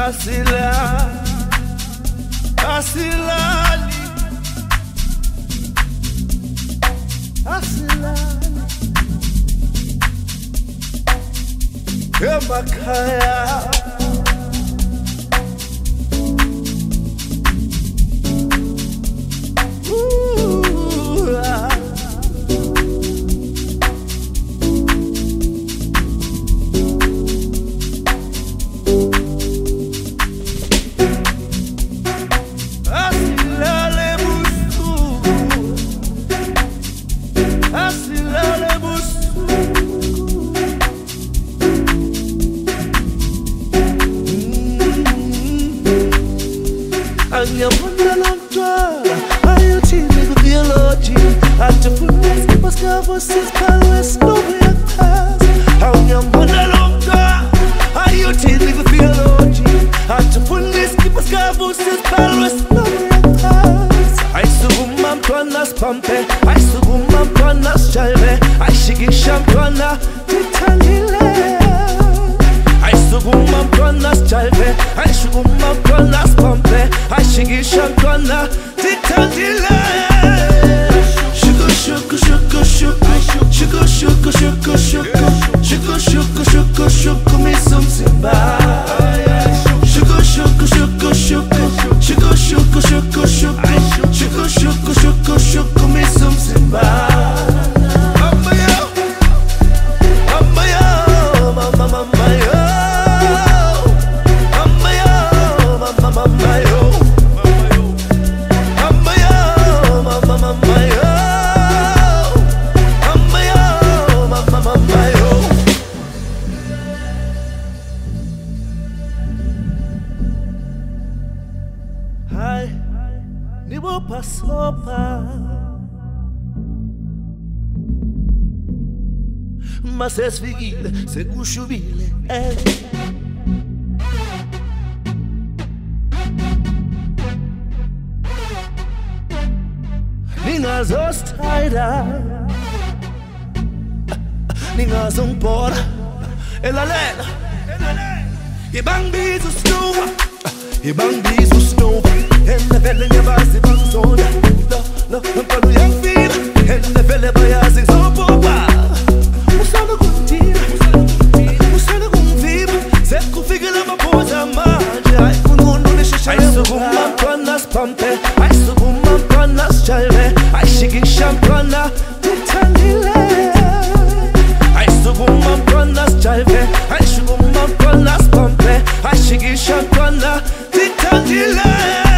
Asilali, asilali, asilali, emakhaya. Anyamanda lantwala, ayuthini ku-theology atufundisa Pascal vocês palas novetas. Anyamanda lantwala, ayuthini ku-theology atufundisa Pascal vocês palas novetas. Aisukuma mtwana spampe, aisukuma mtwana shalve, aishikisha mtwana titangile. Aisukuma mtwana shalve, aishukuma mtwana spampe, aishikisha mtwana titangile. Shuku shuku shuku shuku, shuku shuku shuku shuku, shuku shuku shuku shuku misumsimba. Shuku shuku shuku shuku, shuku shuku shuku shuku, shuku shuku shuku shuku misumsimba. Mama yo, mama yo, mama mama yo, mama yo, mama mama yo, mama yo, mama mama yo, mama yo, mama mama yo. Hai, nibo pasopa Masesfikile sekushubile ningazostayila, ningazongibhora elalela ibangibiza usnuka ibangibiza usnuka endevele ngebazi bangizona lo mntwana uyangifika endevele bayazi ngizopopa usana kungithiba usana kungiviba sekufikile amaphuzu manje hayi kunqondo leshesha ayisukuma mntwana siphampe ayisukuma mntwana sijayele ayishikisha mntwana tithandile ayisukuma mntwana sijayele ayishukuma mntwana siphampe ayishikisha mntwana tithandile.